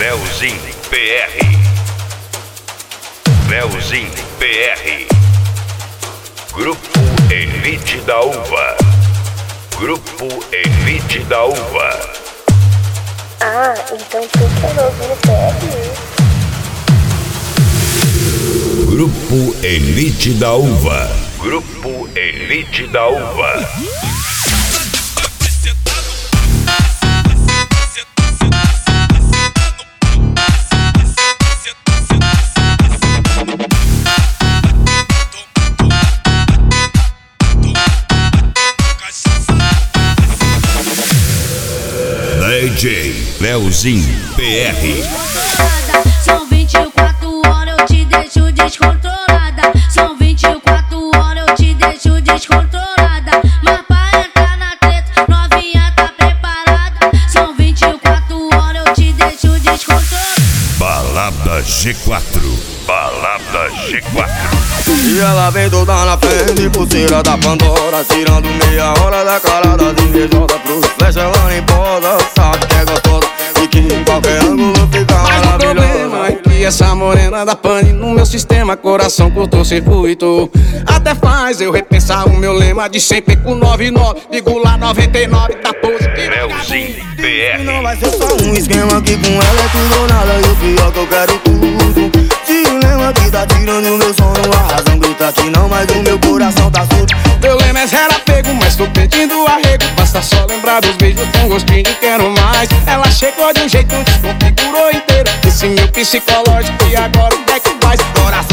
Leozinho PR. Leozinho PR. Grupo Elite da Uva. Grupo Elite da Uva. Ah, então tu que é Leozinho PR. Grupo Elite da Uva. Grupo Elite da Uva. DJ Leozinho PR. São 24 horas, eu te deixo descontrolada. São 24 horas, eu te deixo descontrolada. Mas pra entrar na treta, novinha tá preparada. São 24 horas, eu te deixo descontrolada. Balada G4. Balada G4. E ela vem toda na frente, pulseira da Pandora, tirando meia hora da cara das invejosas. Pros flash ela nem posa, sabe que é gostosa e que em qualquer ângulo fica mas maravilhosa. o problema é que essa morena da pane no meu sistema, coração curto-circuito. Até faz eu repensar o meu lema de sempre com 99, digo lá 99, tá positivo. Leozinho E não PR. vai ser só um esquema que com ela é tudo ou nada. E o pior que eu quero tudo. Se o lema que tá tirando meu sono, a razão grita que não, mas o meu coração tá surdo. Meu lema é zero apego, mas tô pedindo arrego. Basta só lembrar dos beijos com gostinho de quero mais. Ela chegou de um jeito, desconfigurou inteiro esse meu psicológico. E agora o que é que faz? Coração